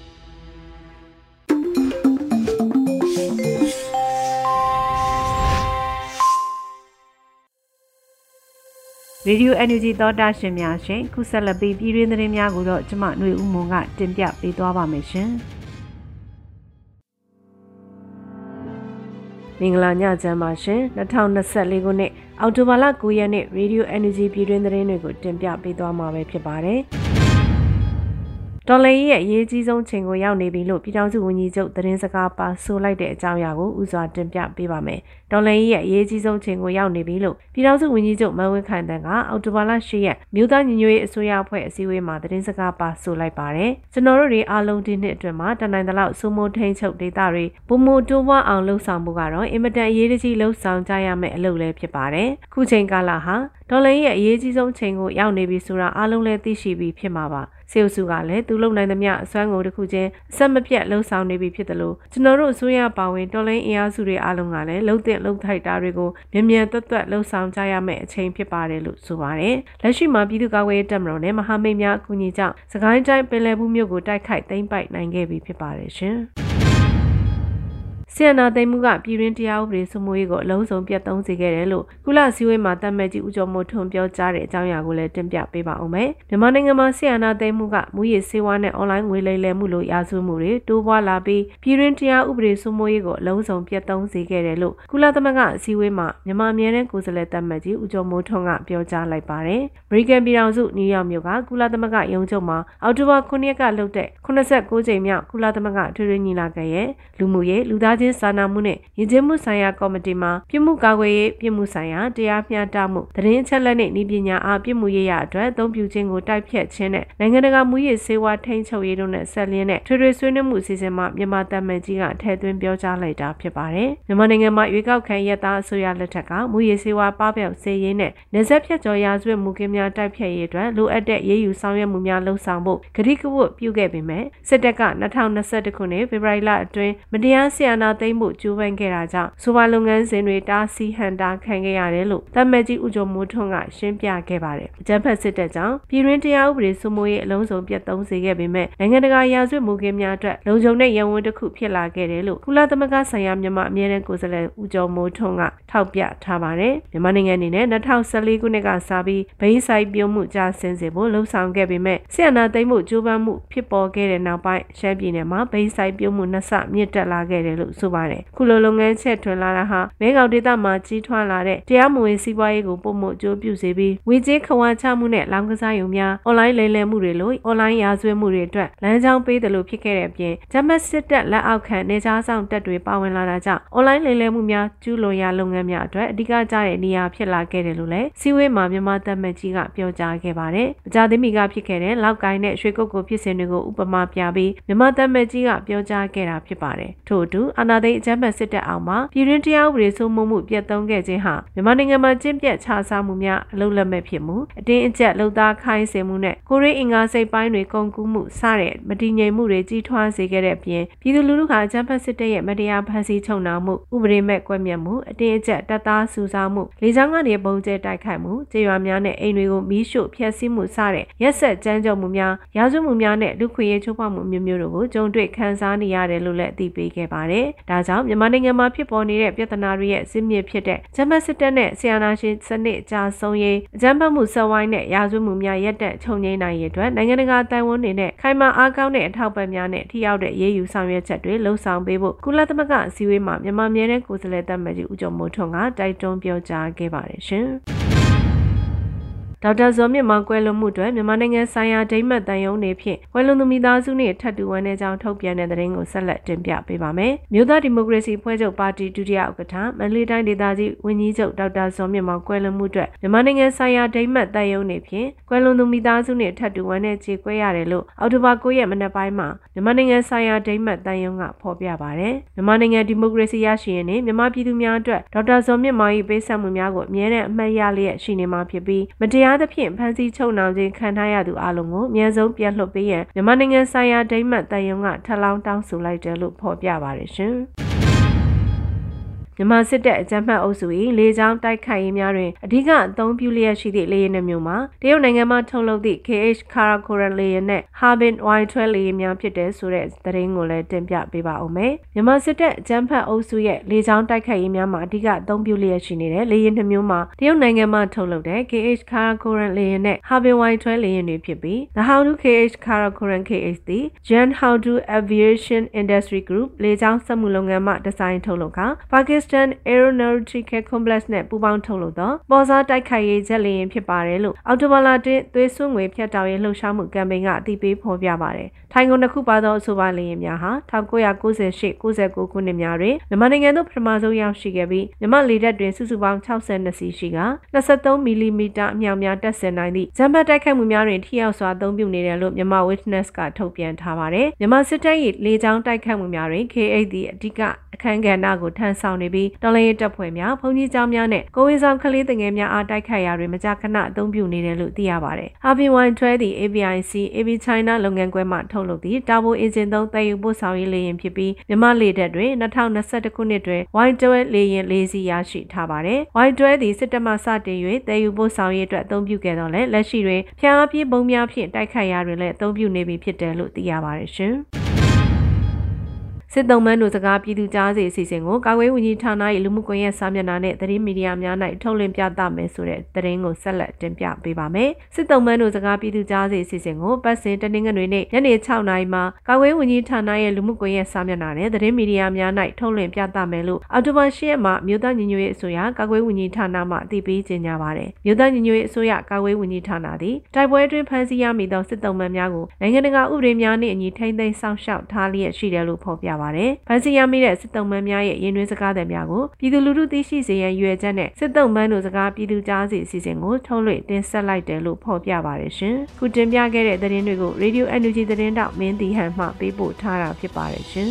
ရေဒီယို N U G သောတာရှင်များရှင်ခုဆက်လက်ပြီးပြည်တွင်းသတင်းများကိုတော့ကျမຫນွေဦးမွန်ကတင်ပြပေးသွားပါမယ်ရှင်မင်္ဂလာညချမ်းပါရှင်၂၀၂၄ခုနှစ်အောက်တိုဘာလ၉ရက်နေ့ရေဒီယို N U G ပြည်တွင်းသတင်းတွေကိုတင်ပြပေးသွားမှာပဲဖြစ်ပါတယ်တော်လှန်ရေးရဲ့အရေးကြီးဆုံးချိန်ကိုရောက်နေပြီလို့ပြည်ထောင်စုဝန်ကြီးချုပ်သတင်းစကားပါဆိုလိုက်တဲ့အကြောင်းအရာကိုဥစွာတင်ပြပေးပါမယ်။တော်လှန်ရေးရဲ့အရေးကြီးဆုံးချိန်ကိုရောက်နေပြီလို့ပြည်ထောင်စုဝန်ကြီးချုပ်မန်ဝင်းခိုင်တန်းကအောက်တိုဘာလ၈ရက်မြို့သားညီညွတ်ရေးအစိုးရအဖွဲ့အစည်းအဝေးမှာသတင်းစကားပါဆိုလိုက်ပါတယ်။ကျွန်တော်တို့တွေအားလုံးဒီနှစ်အတွင်းမှာတနိုင်သလောက်စုမိုးထိန်ချုပ်ဒေတာတွေပုံမတိုးပွားအောင်လှုပ်ဆောင်မှုကတော့အင်မတန်အရေးကြီးလှုပ်ဆောင်ကြရမယ့်အလုပ်လည်းဖြစ်ပါတယ်။ခုချိန်ကာလဟာတော်လှန်ရေးရဲ့အရေးကြီးဆုံးချိန်ကိုရောက်နေပြီဆိုတာအားလုံးလည်းသိရှိပြီးဖြစ်မှာပါ။စေအုပ်စုကလည်းသူလုံနိုင်သမျှအစွမ်းကုန်တစ်ခုချင်းအဆက်မပြတ်လှုပ်ဆောင်နေပြီဖြစ်တယ်လို့ကျွန်တော်တို့အစိုးရပါဝင်တော်လှန်အင်အားစုတွေအားလုံးကလည်းလှုပ်တဲ့လှုပ်ထိုက်တာတွေကိုမြန်မြန်တွတ်တွတ်လှုပ်ဆောင်ကြရမယ့်အချိန်ဖြစ်ပါတယ်လို့ဆိုပါတယ်။လက်ရှိမှာပြည်သူ့ကာကွယ်ရေးတပ်မတော်နဲ့မဟာမိတ်များအကူအညီကြောင့်စကိုင်းတိုင်းပင်လယ်ဘူးမြို့ကိုတိုက်ခိုက်သိမ်းပိုက်နိုင်ခဲ့ပြီဖြစ်ပါတယ်ရှင်။ဆီယနာသိမ်းမှုကပြည်တွင်းတရားဥပဒေစိုးမိုးရေးကိုအလုံးစုံပြတ်သုံးစေခဲ့တယ်လို့ကုလစည်းဝေးမှာတမန်ကြီးဦးကျော်မိုးထွန်းပြောကြားတဲ့အကြောင်းအရာကိုလည်းတင်ပြပေးပါအောင်မယ်။မြန်မာနိုင်ငံမှာဆီယနာသိမ်းမှုကမူရစ်ဆေးဝါးနဲ့အွန်လိုင်းငွေလိမ်လည်မှုလိုရာဇဝတ်မှုတွေတိုးပွားလာပြီးပြည်တွင်းတရားဥပဒေစိုးမိုးရေးကိုအလုံးစုံပြတ်သုံးစေခဲ့တယ်လို့ကုလသမဂ္ဂအစည်းအဝေးမှာမြန်မာအမြဲတမ်းကိုယ်စားလှယ်တမန်ကြီးဦးကျော်မိုးထွန်းကပြောကြားလိုက်ပါတယ်။အမေရိကန်ပြည်ထောင်စုနယူးယောက်မြို့ကကုလသမဂ္ဂရုံးချုပ်မှာအောက်တိုဘာခုနှစ်ရက်ကလုပ်တဲ့ခုနှစ်ဆယ့်ကိုးကြိမ်မြောက်ကုလသမဂ္ဂထွေထွေညီလာခံရဲ့လူမှုရေးလူသားချင်းစာနာမှုနဲ့ယဉ်ကျေးမှုဆိုင်ရာကော်မတီမှာပြည်မှုကာကွယ်ရေးပြည်မှုဆိုင်ရာတရားမျှတမှုသတင်းအချက်အလက်နဲ့ဤပညာအားပြည်မှုရေးရအတွက်အသုံးပြုခြင်းကိုတိုက်ဖြတ်ခြင်းနဲ့နိုင်ငံတကာမူရစ်ဆေးဝါးထိန်းချုပ်ရေးတို့နဲ့ဆက်လျင်းတဲ့ထွေထွေဆွေးနွေးမှုအစီအစဉ်မှာမြန်မာတမန်ကြီးကထည့်သွင်းပြောကြားလိုက်တာဖြစ်ပါတယ်။မြန်မာနိုင်ငံမှာရွေးကောက်ခံရက်သားအစိုးရလက်ထက်ကမူရစ်ဆေးဝါးပပျောက်စေရေးနဲ့နယ်စပ်ဖြတ်ကျော်ရာဇဝတ်မှုကင်းများတိုက်ဖြတ်ရေးအတွက်လိုအပ်တဲ့ရေးယူဆောင်ရွက်မှုများလှုံ့ဆော်ဖို့ကတိကဝတ်ပြုခဲ့ပေမဲ့စစ်တပ်က၂၀၂၁ခုနှစ်ဖေဖော်ဝါရီလအတွင်းမတရားဆီယနာသိမ်းမှုကျူးပန်းခဲ့တာကြောင့်ဆိုပါလုပ်ငန်းစဉ်တွေတားဆီးဟန်တာခံခဲ့ရတယ်လို့တမန်ကြီးဦးကျော်မိုးထွန်းကရှင်းပြခဲ့ပါတယ်။အကြမ်းဖက်စစ်တပ်ကြောင့်ပြည်တွင်းတရားဥပဒေစိုးမိုးရေးအလုံးစုံပြတ်သုံးစေခဲ့ပေမဲ့နိုင်ငံတကာရာဇဝတ်မှုကင်းများအတွက်လုံခြုံတဲ့ရန်ဝန်တစ်ခုဖြစ်လာခဲ့တယ်လို့ကုလသမဂ္ဂဆိုင်ရာမြန်မာအမြဲတမ်းကိုယ်စားလှယ်ဦးကျော်မိုးထွန်းကထောက်ပြထားပါတယ်။မြန်မာနိုင်ငံအနေနဲ့၂၀၁၄ခုနှစ်ကစပြီးဘိန်းဆိုင်ပြုံးမှုကြာဆင်းစေဖို့လှုံ့ဆော်ခဲ့ပေမဲ့ဆီယနာသိမ်းမှုကြိုးပမ်းမှုဖြစ်ပေါ်ခဲ့တဲ့နောက်ပိုင်းရှမ်းပြည်နယ်မှာဘိန်းဆိုင်ပြုံးမှုနှစ်ဆမြင့်တက်လာခဲ့တယ်လို့ဆိုပါတယ်။ခုလိုလုပ်ငန်းချက်ထွင်လာတာဟာမဲခေါင်ဒေသမှာကြီးထွားလာတဲ့တရားမဝင်စီးပွားရေးကိုပုံမှုအကျိုးပြုစေပြီးဝေကြေးခဝါချမှုနဲ့လောင်ကစားရုံများအွန်လိုင်းလိမ်လည်မှုတွေလိုအွန်လိုင်းရာဇဝတ်မှုတွေအတွက်လမ်းကြောင်းပေးတယ်လို့ဖြစ်ခဲ့တဲ့အပြင်ဂျမတ်စစ်တပ်လက်အောက်ခံနေကြားဆောင်တပ်တွေပါဝင်လာတာကြောင့်အွန်လိုင်းလိမ်လည်မှုများကျူးလွန်ရာလုပ်ငန်းများအတွက်အဓိကကျတဲ့နေရာဖြစ်လာခဲ့တယ်လို့လည်းစီဝေးမှာမြန်မာတပ်မကြီးကပြောကြားခဲ့ပါတယ်။မကြာသေးမီကဖြစ်ခဲ့တဲ့လောက်ကိုင်းနဲ့ရွှေကုတ်ကိုဖြစ်စဉ်တွေကိုဥပမာပြပြီးမြန်မာတပ်မကြီးကပြောကြားခဲ့တာဖြစ်ပါတယ်။ထို့အတူအာဏာသိမ်းအကြမ်းဖက်စစ်တပ်အောက်မှာပြည်တွင်းတရားဥပဒေစိုးမိုးမှုပြတ်သုံးခဲ့ခြင်းဟာမြန်မာနိုင်ငံမှာကျင့်ပြတ်ခြစားမှုများအလုံးလက်မဲ့ဖြစ်မှုအတင်းအကျပ်လှုပ်သားခိုင်းစေမှုနဲ့ကိုရိအင်္ဂါစိတ်ပိုင်းတွေကုန်ကူးမှုစတဲ့မတည်ငြိမ်မှုတွေကြီးထွားစေခဲ့တဲ့အပြင်ပြည်သူလူထုကအကြမ်းဖက်စစ်တပ်ရဲ့မတရားဖန်ဆီးချုပ်နှောင်မှုဥပဒေမဲ့ကွက်မြတ်မှုအတင်းအကျပ်တပ်သားစုဆောင်းမှုလေကြောင်းကနေပုံကျဲတိုက်ခိုက်မှုကြေးရွာများနဲ့အိမ်တွေကိုမီးရှို့ဖျက်ဆီးမှုစတဲ့ရက်ဆက်ကြမ်းကြုတ်မှုများရာဇဝတ်မှုများနဲ့လူခွေရေးချိုးဖောက်မှုမျိုးမျိုးတို့ကိုကြုံတွေ့ခံစားနေရတယ်လို့လည်းအသိပေးခဲ့ပါတယ်ဒါကြောင့်မြန်မာနိုင်ငံမှာဖြစ်ပေါ်နေတဲ့ပြဿနာတွေရဲ့ဇစ်မြစ်ဖြစ်တဲ့ဂျမတ်စစ်တပ်နဲ့ဆီယနာရှင်စနစ်အကြဆုံးရေးအကြမ်းဖက်မှုဆက်ဝိုင်းနဲ့ရာဇဝတ်မှုများရပ်တန့်ချုပ်ငြိမ်းနိုင်ရေးအတွက်နိုင်ငံတကာတိုင်ဝမ်တွေနဲ့ခိုင်မာအားကောင်းတဲ့အထောက်ပံ့များနဲ့ထိရောက်တဲ့ရေးယူဆောင်ရွက်ချက်တွေလှုံ့ဆော်ပေးဖို့ကုလသမဂ္ဂအစည်းအဝေးမှာမြန်မာမြဲတဲ့ကိုယ်စားလှယ်တပ်မကြီးဦးကျော်မိုးထွန်းကတိုက်တွန်းပြောကြားခဲ့ပါတယ်ရှင်ဒေါက်တာဇော်မြင့်မောင်ကွယ်လွန်မှုအတွက်မြန်မာနိုင်ငံဆိုင်ရာဒိမတ်တန်ယုံနေဖြင့်ကွယ်လွန်သူမိသားစုနှင့်ထပ်တူဝမ်းတဲ့ကြောင်းထုတ်ပြန်တဲ့သတင်းကိုဆက်လက်တင်ပြပေးပါမယ်။မြို့သားဒီမိုကရေစီဖွဲ့ချုပ်ပါတီဒုတိယဥက္ကဋ္ဌမန္တလေးတိုင်းဒေသကြီးဝန်ကြီးချုပ်ဒေါက်တာဇော်မြင့်မောင်ကွယ်လွန်မှုအတွက်မြန်မာနိုင်ငံဆိုင်ရာဒိမတ်တန်ယုံနေဖြင့်ကွယ်လွန်သူမိသားစုနှင့်ထပ်တူဝမ်းတဲ့ကြေကွဲရတယ်လို့အောက်တိုဘာ၉ရက်မနက်ပိုင်းမှာမြန်မာနိုင်ငံဆိုင်ရာဒိမတ်တန်ယုံကဖော်ပြပါတယ်။မြန်မာနိုင်ငံဒီမိုကရေစီရရှိရင်မြန်မာပြည်သူများအတွက်ဒေါက်တာဇော်မြင့်မောင်၏ပေးဆက်မှုများကိုအမြဲတမ်းအမှတ်ရလျက်ရှိနေမှာဖြစ်ပြီးမတရားသဖြင့်ဖန်ဆီးချုပ်နှောင်ခြင်းခံထားရသူအလုံးကိုအမြဲဆုံးပြန်လွှတ်ပေးရန်မြန်မာနိုင်ငံဆိုင်ရာဒိမတ်တန်ယုံကထပ်လောင်းတောင်းဆိုလိုက်တယ်လို့ဖော်ပြပါတယ်ရှင်။မြန်မာစစ်တပ်အကြမ်းဖက်အုပ်စု၏လေကြောင်းတိုက်ခိုက်ရေးများတွင်အဓိကအသုံးပြုလျက်ရှိသည့်လေယာဉ်နှမျိုးမှာတရုတ်နိုင်ငံမှထုတ်လုပ်သည့် ကေ အိတ်ချ် Karakoram လေယာဉ်နဲ့ Harbin ဝိုင် twelve လေယာဉ်များဖြစ်တဲ့ဆိုတဲ့သတင်းကိုလည်းတင်ပြပေးပါဦးမယ်။မြန်မာစစ်တပ်အကြမ်းဖက်အုပ်စုရဲ့လေကြောင်းတိုက်ခိုက်ရေးများမှာအဓိကအသုံးပြုလျက်ရှိနေတဲ့လေယာဉ်နှမျိုးမှာတရုတ်နိုင်ငံမှထုတ်လုပ်တဲ့ ကေ အိတ်ချ် Karakoram လေယာဉ်နဲ့ Harbin ဝိုင် twelve လေယာဉ်တွေဖြစ်ပြီး The Hangzhou ကေ အိတ်ချ် Karakoram ကေ အိတ်ချ် သည် Jian Hangzhou Aviation Industry Group လေကြောင်းစက်မှုလုပ်ငန်းမှဒီဇိုင်းထုတ်လုပ်က Pakistan Aeronautical Complex နဲ့ပူးပေါင်းထုတ်လုပ်သောပေါ်စားတိုက်ခိုက်ရေးဂျက်လေယာဉ်ဖြစ်ပါတယ်လို့အော်တိုဘာလတွင်သွေးစွန်းငွေဖြတ်တောက်ရေးလှုပ်ရှားမှုကမ်ပိန်းကအသိပေးဖော်ပြပါတယ်။ထိုင်ကုန်တစ်ခုပါသောအဆိုပါလေယာဉ်များဟာ၁၉၉၈ ၉၉ ခုနှစ်များတွင်မြန်မာနိုင်ငံသို့ပထမဆုံးရောက်ရှိခဲ့ပြီးမြန်မာလေတပ်တွင်စုစုပေါင်း၆၂စီးရှိက၂၃မီလီမီတာအမြောက်များတပ်ဆင်နိုင်သည့်ဂျမ်ဘတ်တိုက်ခိုက်မှုများတွင်ထိရောက်စွာအသုံးပြုနေတယ်လို့မြန်မာ Witness ကထုတ်ပြန်ထားပါတယ်။မြန်မာစစ်တပ်၏လေကြောင်းတိုက်ခိုက်မှုများတွင် ကေ အိတ်ချ် သည်အဓိကအခမ်းကဏ္ဍကိုထမ်းဆောင်နေပြီးတော်လှန်ရေးတပ်ဖွဲ့များဘုံကြီးကျောင်းများနဲ့ကိုဝင်ဆောင်ကလေးငယ်များအားတိုက်ခိုက်ရာတွင်မကြာခဏအသုံးပြုနေတယ်လို့သိရပါတယ်။ Harbin ဝိုင် twelve သည် အေ ဗီ အိုင် စီ အေ ဗီ China လုပ်ငန်းခွဲမှထုတ်လုပ်သည့်တာဘိုအင်ဂျင်သုံးသယ်ယူပို့ဆောင်ရေးလေယာဉ်ဖြစ်ပြီးမြန်မာလေတပ်တွင်၂၀၂၁ခုနှစ်တွင် ဝိုင် twelve လေယာဉ်၄စီးရရှိထားပါတယ်။ ဝိုင် twelve သည်စစ်တပ်မှစတင်၍သယ်ယူပို့ဆောင်ရေးအတွက်အသုံးပြုခဲ့တော့လည်းလက်ရှိတွင်ဖျားအပြည့်ဘုံများဖြင့်တိုက်ခိုက်ရာတွင်လည်းအသုံးပြုနေပြီဖြစ်တယ်လို့သိရပါတယ်ရှင်။စစ်တုံးမန်းတို့စကားပြည်သူကြားစေအစီအစဉ်ကိုကာကွယ်ဝန်ကြီးဌာန၏လူမှုကွန်ရက်စာမျက်နှာနဲ့သတင်းမီဒီယာများ၌ထုတ်လွှင့်ပြသမယ်ဆိုတဲ့သတင်းကိုဆက်လက်တင်ပြပေးပါမယ်။စစ်တုံးမန်းတို့စကားပြည်သူကြားစေအစီအစဉ်ကိုပတ်စဉ်တနင်္ဂနွေနေ့ညနေ၆နာရီမှာကာကွယ်ဝန်ကြီးဌာနရဲ့လူမှုကွန်ရက်စာမျက်နှာနဲ့သတင်းမီဒီယာများ၌ထုတ်လွှင့်ပြသမယ်လို့အောက်တိုဘာ၈ရက်မှာမြို့သားညီညွတ်ရေးအစိုးရကာကွယ်ဝန်ကြီးဌာနမှအသိပေးကြေညာပါတယ်။မြို့သားညီညွတ်ရေးအစိုးရကာကွယ်ဝန်ကြီးဌာနသည်တိုက်ပွဲအတွင်းဖမ်းဆီးရမိသောစစ်တုံးမန်းများကိုနိုင်ငံတကာဥပဒေများနှင့်အညီထိန်းသိမ်းစောင့်ရှောက်ထားလျက်ရှိတယ်လို့ဖော်ပြပါတယ်။ဖမ်းဆီးရမိတဲ့စစ်တုံးမန်းများရဲ့ရင်တွင်းစကားသံများကိုပြည်သူလူထုသိရှိစေရန်ရွယ်ချက်နဲ့စစ်တုံးမန်းတို့စကားပြည်သူကြားစေအစီအစဉ်ကိုထုတ်လွှင့်တင်ဆက်လိုက်တယ်လို့ဖော်ပြပါတယ်ရှင်။ခုတင်ပြခဲ့တဲ့သတင်းတွေကို Radio အန် ယူ ဂျီ သတင်းတောက်မင်းတီဟန်မှပေးပို့ထားတာဖြစ်ပါတယ်ရှင်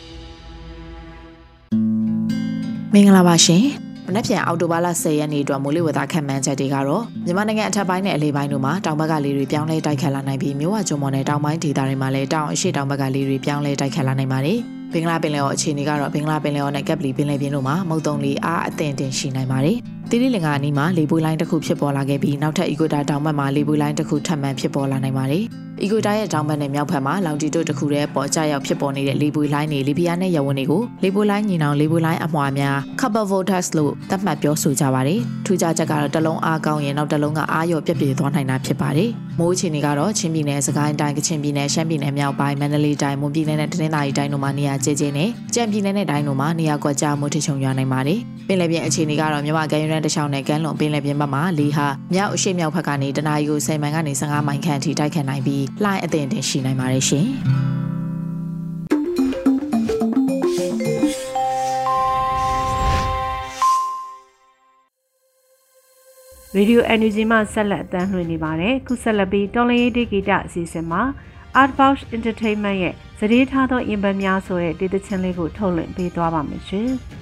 ။မင်္ဂလာပါရှင်။မနက်ဖြန်အောက်တိုဘာလ၁၀ရက်နေ့အတွက်မိုးလေဝသခန့်မှန်းချက်တွေကတော့မြန်မာနိုင်ငံအထက်ပိုင်းနဲ့အလယ်ပိုင်းတို့မှာတောင်ဘက်ကလေတွေပြောင်းလဲတိုက်ခတ်လာနိုင်ပြီးမြို့ဝကျွန်းပေါ်နဲ့တောင်ပိုင်းဒေသတွေမှာလည်းတောင်အရှေ့တောင်ဘက်ကလေတွေပြောင်းလဲတိုက်ခတ်လာနိုင်ပါတယ်။ဘင်္ဂလားပင်လယ်အော်အခြေအနေကတော့ဘင်္ဂလားပင်လယ်အော်နဲ့ကပ်ပလီပင်လယ်ပြင်တို့မှာမုတ်တုံလေအားအသင့်တင်ရှိနိုင်ပါတယ်။တိတိလင်္ကာအနီးမှာလေပွေးလိုင်းတစ်ခုဖြစ်ပေါ်လာခဲ့ပြီးနောက်ထပ်အီကွေတာတောင်ဘက်မှာလေပွေးလိုင်းတစ်ခုထပ်မံဖြစ်ပေါ်လာနိုင်ပါတယ်။အီကွေတာရဲ့တောင်ဘက်နဲ့မြောက်ဘက်မှာလောင်ဂျီတွတ်တစ်ခုတည်းပေါ်ကျရောက်ဖြစ်ပေါ်နေတဲ့လေပွေးလိုင်းတွေလီဘီယာနဲ့ယဝန်တွေကိုလေပွေးလိုင်းညီနောင်လေပွေးလိုင်းအမွှာများ Copper Vortex လို့သတ်မှတ်ပြောဆိုကြပါတယ်။ထူးခြားချက်ကတော့တစ်လုံးအားကောင်းရင်နောက်တစ်လုံးကအားရော့ပြက်ပြဲသွားနိုင်တာဖြစ်ပါတယ်။မိုးအခြေအနေကတော့ချင်းပြည်နယ်စကိုင်းတိုင်းကချင်ပြည်နယ်ရှမ်းပြည်နယ်မြောက်ပိုင်းမန္တလေးတိုင်းမွန်ပြည်နယ်နဲ့တနင်္သာရီတိုင်းတို့မှာနေရာကျကျနဲ့ကြံပြည်နယ်နဲ့တိုင်းတို့မှာနေရာကွက်ကြားမိုးထချုံရွာနိုင်ပါတယ်။ပင်လယ်ပြင်အခြေအနေကတော့မြမကမ်းရိုးတန်းတစ်လျှောက်နဲ့ကမ်းလွန်ပင်လယ်ပြင်ဘက်မှာလေဟာမြောက်အရှေ့မြောက်ဘက်ကနေတနအီကို၁၀မိုင်ကနေ၁၅မိုင်ခန့်အထိတိုက်ခတ်နိုင်ပြီးလှိုင်းအသင့်တင်ရှိနိုင်ပါတယ်ရှင်။ Radio အန် ယူ ဂျီ မှဆက်လက်အသံလွှင့်နေပါတယ်။ခုဆက်လက်ပြီးတော်လင်းရေးဒေဂီတအစီအစဉ်မှာ Artbox Entertainment ရဲ့ဇာတ်ထားသောအင်ပတ်များဆိုတဲ့ဒေသချင်းလေးကိုထုတ်လွှင့်ပေးသွားပါမယ်ရှင်။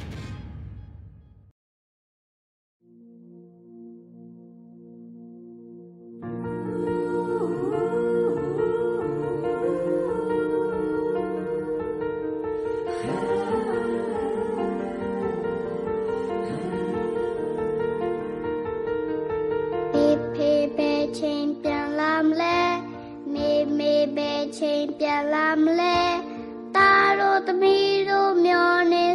Chain ပြန်လာမလဲတာတို့သမီးတို့မျောနေ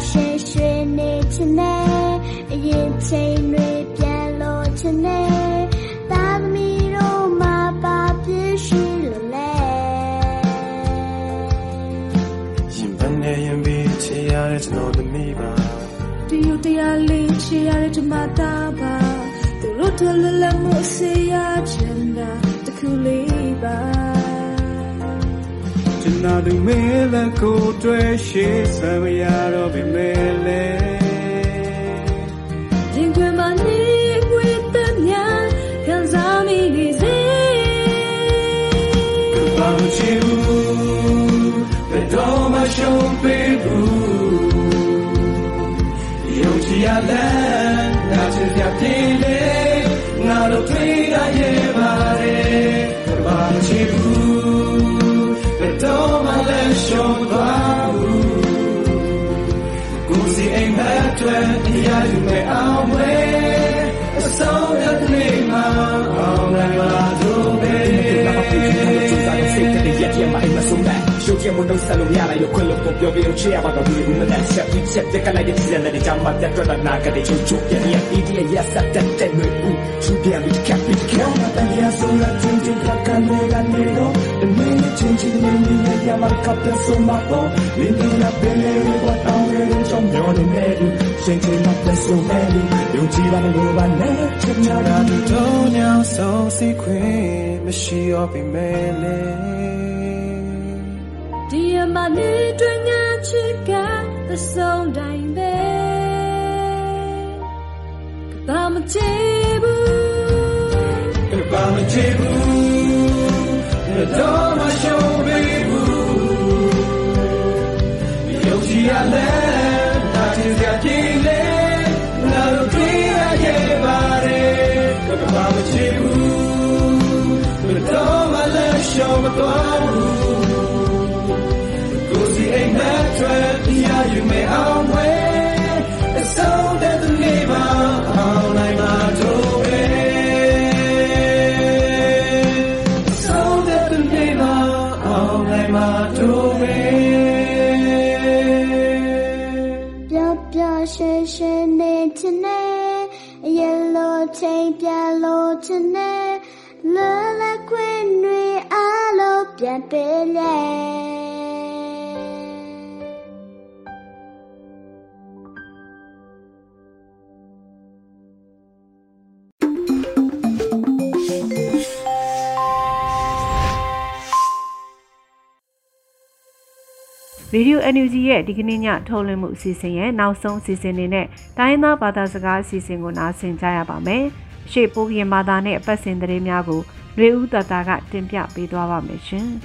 雪雪你亲内，一切瑞变落亲内，大米肉马把必须了嘞。 引本的眼皮切下来只弄的米吧， 只有的压力切下来只马大吧，都落脱了了莫西呀真的的苦力吧。 那都没了口对谁什么呀都别没了尽管把你会的娘看上你的心把我记住别多么凶背部有气压冷那是条地雷那都推到夜巴的把我记住Don't let show down. Go see a matter, yeah, you may outweigh. So that me, all I do, baby. 手天不能散落下来，有困了不表别有这样把到你无论难想一切，别看来的自然来的家嘛，再转到哪个的就就变脸，一点也散在在内部，出变路看比看，但也说了静静看看那个内容，每个静静的你也要嘛靠的手嘛不，你都那边的我当个人中秒的美丽，心情嘛的so美丽，用几万的五万内，真的那都都鸟 so secret， 没需要被美丽。 Dear money, drink a chicken, the song dying there. Kabama Jebu, Kabama Jebu, the Doma show, baby. Yoshi Allen, that is your king, now clear, yeah, body. Kabama Jebu, the Doma let's show, but ain't that trap, yeah, you may outweigh. It's so that the neighbor, all I might do it. So that the neighbor, all I might do it. Bia bia she she ne tene, yellow tape yellow tene, le la queen nui alo bien pele. Radio အန် ယူ ဂျီ ရဲ့ဒီကနေ့ညထုတ်လွှင့်မှုအစီအစဉ်ရဲ့နောက်ဆုံးအစီအစဉ်တွေနဲ့တိုင်းသားဘာသာစကားအစီအစဉ်ကိုနားဆင်ကြရပါမယ်။ရှေ့ပိုးကရင်ဘာသာနဲ့အပတ်စဉ်သတင်းများကိုရွေဦးတာတာကတင်ပြပေးသွားပါမယ်ရှင်။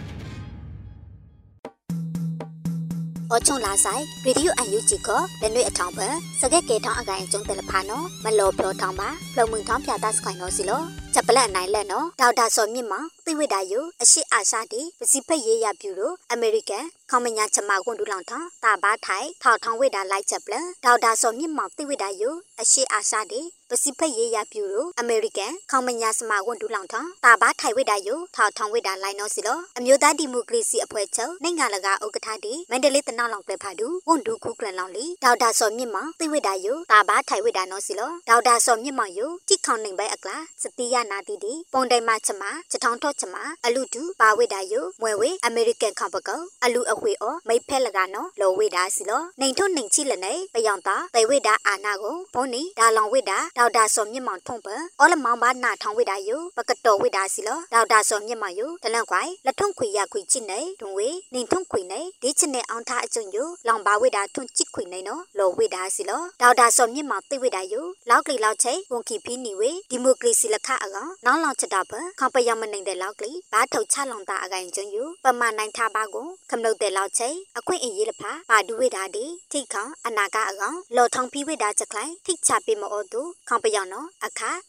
အော်ချုံလာဆိုင်ရေဒီယိုအန်ယူဂျီကလည်းနှွေအထောင်ပစကက်ကဲထောင်းအကိုင်ကျုံတယ်လဖာနော်မလောဖလောထောင်းပါလုံမှုန်ထောင်းပြတာစကိုင်နော်စီလောချက်ပလက်နိုင်လက်နော်ဒေါက်တာစော်မြင့်မောင်သိဝိဒါယုအရှိအာရှတီပစိဖိတ်ရေးရပြူလို့အမေရိကန်ခေါမညာချမကွန်ဒူလောင်ထောင်းတာဘာထိုင်ထောက်ထောင်းဝိဒါလိုက်ချက်ပလက်ဒေါက်တာစော်မြင့်မောင်သိဝိဒါယုအရှိအာရှတီပစိဖိတ်ရေးရပြူလို့အမေရိကန်ခေါမညာစမကွန်ဒူလောင်ထောင်းတာဘာထိုင်ဝိဒါယုထောက်ထောင်းဝိဒါလိုက်နော်စီလောအမျိုးသားဒီမိုကရေစီအဖွဲ့ချုပ်နိုင်ငံလကဥက္ကဋ္ဌတီမန္တလေးတနောက်လောင်ပြဖာဒူဝန်ဒူခုကရန်လောင်လီဒေါက်တာစော်မြင့်မောင်သိဝိဒါယုတာဘာထိုင်ဝိဒါနော်စီလောဒေါက်တာစော်မြင့်မောင်ယုတိခေါင်နေပဲအကလာစတိယနာတီတီပုံတိုင်မချမချထောင်းထော့ချမအလူတူပါဝိဒါယုမွဲဝေအမေရိကန်ခေါပကောအလူအခွေအောမိဖက်လကနော်လောဝိဒါစီလောနေထုံနေချိလနေပယောင်တာတေဝိဒါအာနာကိုဘုန်နီဒါလောင်ဝိဒါဒေါက်တာစော်မြင့်မောင်ထုံပအော်လမောင်ဘာနာထောင်းဝိဒါယုပကတော်ဝိဒါစီလောဒေါက်တာစော်မြင့်မောင်ယုတလန့်ခွိုင်လက်ထုံခွေရခွေချိနေဒုံဝေနေထုံခွေနေဒီချနေအောင်ထားအကျုံယုလောင်ပါဝိဒါထုံချိခွေနေနော်လောဝိဒါစီလောဒေါက်တာစော်မြင့်မောင်သိဝိဒါယုလောက်ကလီလောက်ချိဝန်ခီဖီနီဝေဒီမိုကရေစီလက်ခအကောင်နောင်လောင်ချက်တာပခေါပယမနေတဲ့လောက်ကလီဘာထုတ်ချလောင်တာအကိုင်ကျုံယုပမာနိုင်ထားပါကိုခမလုတ်တဲ့လောက်ချိအခွင့်အရေးလဖာပါဒူဝိဒါဒီထိခေါအနာကအကောင်လော်ထောင်ပြီးဝိဒါချက်ခိုင်ထိချပေးမောတူခေါပယနော်အခါ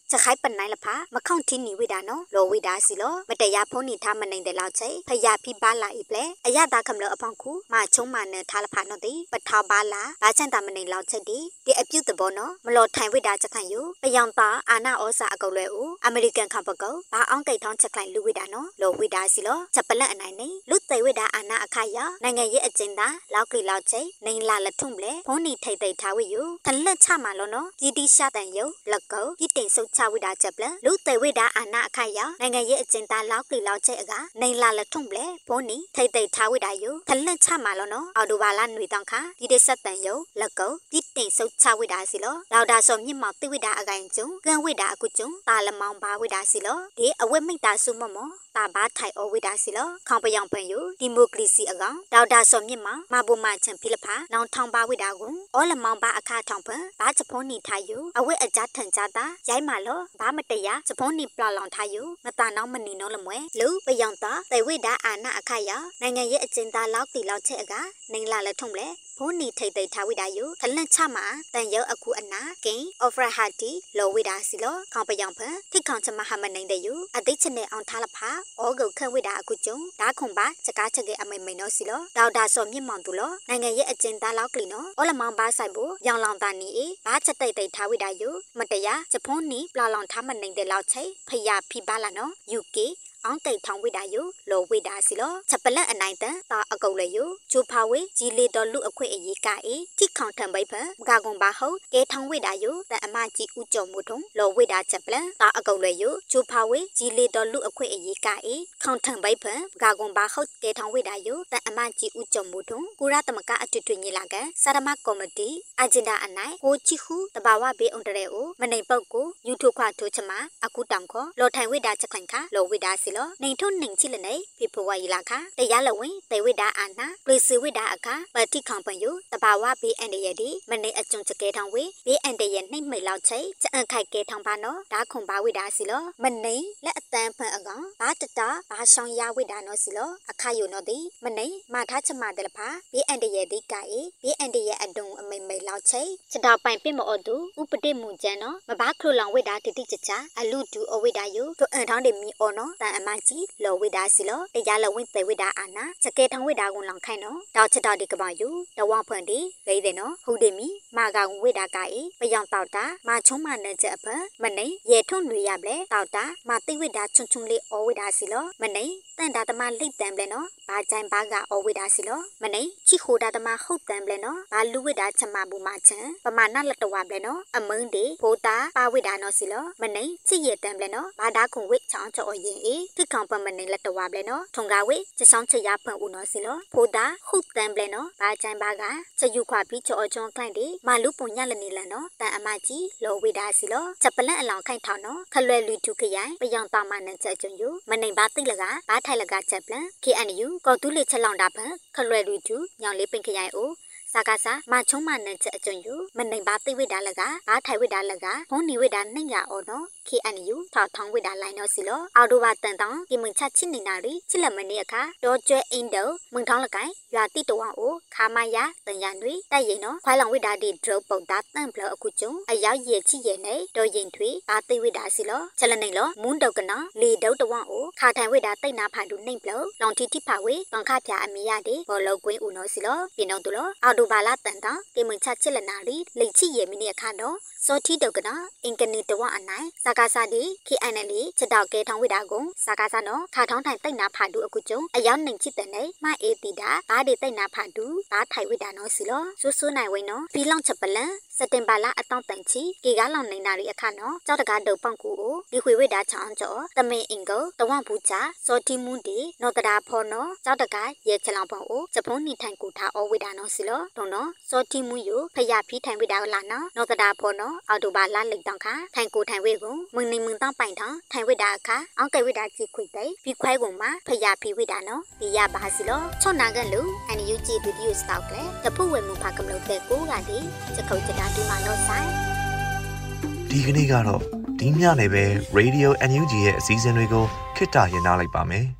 จะใครปันไหนละพะมาเข้าที่นี่วิดาเนาะโลวิดาสิโลมาแต่ยาพ้นนี่ทำมันในแต่เราใช้พยาพิบาลาอีเปลอายาตาคำเลอพังคูมาชงมาเนทาลพานดีปะทาบาลาบาจันตามันในเราใช้ดีดีอพิวตบเนาะมาโลไทยวิดาจะขันอยู่ไปยังตาอาณาอสาเกาเลอูอเมริกันคัมปะเกาบาอังไก่ทองจะขันลูวิดาเนาะโลวิดาสิโลจะเป็นละอันไหนนี่ลุเตวิดาอาณาอคายาในไงเยอเจนดาลาวกลีลาวใช้ในลาละทุ่มเลพ้นนี่ไทยไตทาวิอยู่ทันเลิศชามาโลเนาะดีดีชาแต่อยู่ละเกายี่ติงสุชาวิดาจับเลลุเตวิดาอาณาอคายาในไงเยอเจนดาลาวกลีลาวใช้อากาในลาละทุ่มเลพ้นนี่ไทยไตทาวิดาอยู่ทันเลิศชามาโลเนาะเอาดูบาลานนุยตังค่ะดีเดสัตแต่อยู่ละเกายี่ติงสุชาวิดาสิโลดาวดาสมยิมมอติวิดาอากาศจุงเกนวิดากุจุงตาละมองบาวิดาสิโลดีอเวมิตาสุมมอตาบาไทยอวิดาสิโลข้องไปยังเป็นอยู่ดิโมกรีซีอากาดาวดาสมยิมมามาบุมาฉันพิลพาน้องทองบาวิดากุออละมองบาอาคาทองเพิ่นบาจะพ้นนี่ทาอยู่อเวอจัดถังจัดตาย้ายมาโลบามเตยะจะพ้นนี่ปลาหลองทาอยู่มาตาน้องมันนี่น้องละมวยหรือไปยังตาแต่วิดาอาณาอาคายาในไงเยอเจนตาลาวตีลาวเชอากาในลาละทุ่มเลพ้นนี่ไทยไตทาวิดาอยู่ทันเล่นชามาแต่เยอะอคูอันนาเก่งออฟราฮาตีโลวิดาสิโลข้องไปยังเพิ่นที่ข้องจะมาหามันในเดอยู่อติชเนออนทาลพาออเกเควิดาอคูจุงดาคงบาจะกาจะเกอเมเมโนสิโลดาวดาสมยิมมองตุโลในไงเยอเจนตาลาวกลีโนอละมองบาไซบูยังลองตานี้เอบาจะไตไตทาวิดาอยู่มันแต่ยะจะพ้นนี้ปลาลองทามันในเดลาวใช้พยาพิบาลาโนยูเกอังไก่ทองวิดายุโลวิดาสิโลจะเป็นละอันไหนแต่ตาอากาเลยยุจูพาเวจีเลดอลุอควยเอกาเอที่ของทำใบเพิ่มกากงบาเขาเกทองวิดายุแต่อามาจีอุจจมุทงโลวิดาจะเป็นตาอากาเลยยุจูพาเวจีเลดอลุอควยเอกาเอของทำใบเพิ่มกากงบาเขาเกทองวิดายุแต่อามาจีอุจจมุทงกุราตมกะอจุตุญิลากันสารมากอมดีอาจินดาอันไหนโกชิฮูตบาวะเบอุนเดโอมันในปอกกูยูทูควาทุชมาอากูตังคอโลไทยวิดาจะขันค่ะโลวิดาสิโลในทุ่นหนึ่งชิลเนยพิพวายิลาค่ะแต่ยาละวิแต่วิดาอาณากฤษวิดาอาคาปฏิขังปัญยุตบาวะบีแอนเดียดีมันในอจงจะเกทางวิบีแอนเดียในไม่เล่าใช้จะอังไข่เกทางพานอดาคงบาวิดาสิโลมันในและแตงเพื่ออ่างบาตตาบาชองยาวิดานอสิโลอาคาอยู่นอดีมันในมาทัชมาเดลพาบีแอนเดียดีกายบีแอนเดียอดงไม่ไม่เล่าใช้จะดาวไปเป็นหมอดูอุปเดมูเจนอมาบาครูลองวิดาติติจจ้าอลูดูอวิดายุตัวอันท้องเดมีออนอแต่อามาจีโลวิดาสิโลแต่ยาละวิแต่วิดาอาณาจะเกทังวิดากุนหลังไข่เนาะดาวจะดาวดีกบาอยู่แต่ว่าเพื่อนดีเลยเดเนาะฮูเดมีมากางวิดากายไปยังเต่าตามาชงมาเนเจอเพื่อมันในเย่ทุ่นหนุ่ยยาเบลเต่าตามาติวิดาชุงชุงเลอวิดาสิโลมันในแต่ดาตมาลิดเต็มเลยเนาะบาจันบากาอวิดาสิโลมันในชิโคดาตมาหุบเต็มเลยเนาะบาลูวิดาชมาบุมาเชนประมาณนั้นละตัวเบลเนาะอเมืองดีโพตาปาวิดาเนาะสิโลมันในชิเย่เต็มเลยเนาะบาดาคงวิชองจะอยิงเอที่ของประมาณในละตัวเบลเนาะทงกาวิจะสองจะยาเพิ่งอุนอสิโลโพดาหุบเต็มเลยเนาะบาจันบากาจะอยู่ขวาพิจอจงใกล้ดีมาลุปุญญาละนี่ละเนาะแต่อามาจีโลวิดาสิโลจะเป็นละอลองไข่ทอเนาะขลวยลุยทุกยายไปยังตามันจะจงอยู่มันในบาติละกาบาไทยละกาจับละคีอันยูก็ตุเลฉลองดาบขลวยลุยทุยังเล็บเป็นขยายโอสากาซามาชงมันจะจงอยู่มันในบาติวิดาละกาบาไทยวิดาละกาฮงนิวิดานิ่งยาโอเนาะคีอันยูทอทองวิดาไลเนาะสิโลเอาดูบาตันตังกิมึงชัดชินนินารีชิละมันเนี่ยค่ะโดจวยอินโดมึงท้องละไกยาติตัวโอคามายาตันยันดุยแต่เยเนาะควายหลังวิดาดีดรปดาตั้งเพลอกุจุงอายาเยชิเยเนโดยินทวีบาติวิดาสิโลชละนี่โลมุนดอกนะลีดตัวโอคาทันวิดาตินาผาดูนิ่งเพลลองทิทิผาวิตองคาพยาอเมียดีบอลกวยอุโนสิโลปีนองตุโลเอาดูบาลาตันตังกิมึงชัดชิละนารีลิชิเยมิเนี่ยค่ะเนาะโซทีดอกนะอิงกันนี่ตัวอันไหนสากาซาดีคีไอนาลีจะดาวเกทองวิดากุงสากาซาโนคาท้องไทยตินาผาดูอกุจุงอายาหนึ่งชิแต่ไหนมาเอติดาบาดีตินาผาดูบาไทยวิดาโนสิโลสู้สู้นายไว้เนาะพี่ลองจับปะละสเต็มบาลาอตองตังชีกีกาลองในนารีอาคาเนาะเจ้าตะกาเดปังกูโอดีคุยวิดาชอนจ่อตะเมอิงโกตะวันบูจาโซทีมุนดีโนตดาพอเนาะเจ้าตะกาเยฉลองปองโอจะพ้นนี่ทันกูทาอวิดาโนสิโลตรงเนาะโซทีมุนอยู่พยาพี่ทันวิดาลาเนาะโนตดาพอเนาะเอาดูบาลาลิงตังค่ะทันกูทันเวกุมึงในมึงต้องไปท้องทันวิดาค่ะอังเกวิดาจีคุยไตพี่ควายกุมาพยาพี่วิดาเนาะดียาบาสิโลช่องนากันลูอันยูจีวิดีโอสตาวเลยจะพูดเวมุพากำลังเตะกูกันดีจะเข้าใจได้ดูมาโน้ตไซဒီကနေ့ကတော့ဒီညနေပဲ Radio အန် ယူ ဂျီ ရဲ့အစည်းအဝေးတွေကိုခਿੱတရရနိုင်ပါမယ်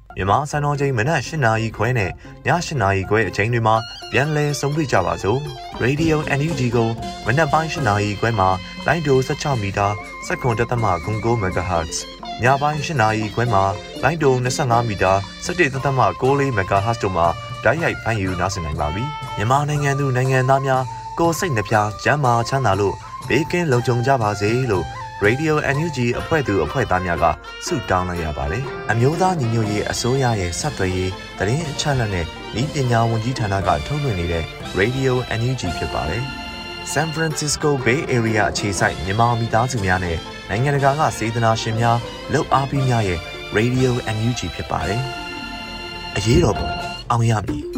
မြန်မာစံတော်ချိန်မနက်၈နာရီခွဲနဲ့ည၈နာရီခွဲအချိန်တွေမှာပြန်လည်ဆုံးဖြတ်ကြပါစို့ Radio အန် ယူ ဂျီ ကိုမနက်ပိုင်း၈နာရီခွဲမှာလိုင်းဒို၁၆မီတာစက္ကန့်တသမ၉၉ မဂါဟတ်ဇ် ညပိုင်း၈နာရီခွဲမှာလိုင်းဒို၂၅မီတာ၁၁တသမ၉၄ မဂါဟတ်ဇ်တို့မှာဓာတ်ရိုက်ဖမ်းယူနားဆင်နိုင်ပါပြီမြန်မာနိုင်ငံသူနိုင်ငံသားများကိုယ်စိတ်နှပြကျန်းမာချမ်းသာလို့ဘေးကင်းလုံခြုံကြပါစေလို့ Radio အန် ယူ ဂျီ အဖွဲ့သူအဖွဲ့သားများကဆုတောင်းလိုက်ရပါတယ်အမျိုးသားညီညွတ်ရေးအစိုးရရဲ့စက်သွယ်ရေးသတင်းအချက်အလက်နဲ့ဤပညာဝန်ကြီးဌာနကထုတ်လွှင့်နေတဲ့ Radio အန် ယူ ဂျီ ဖြစ်ပါတယ် San Francisco Bay Area အခြေစိုက်မြန်မာမိသားစုများနဲ့နိုင်ငံတကာကစေတနာရှင်များလှုပ်အားပေးများရဲ့ Radio အန် ယူ ဂျီ ဖြစ်ပါတယ်အရေးတော်ပုံအောင်ရမည်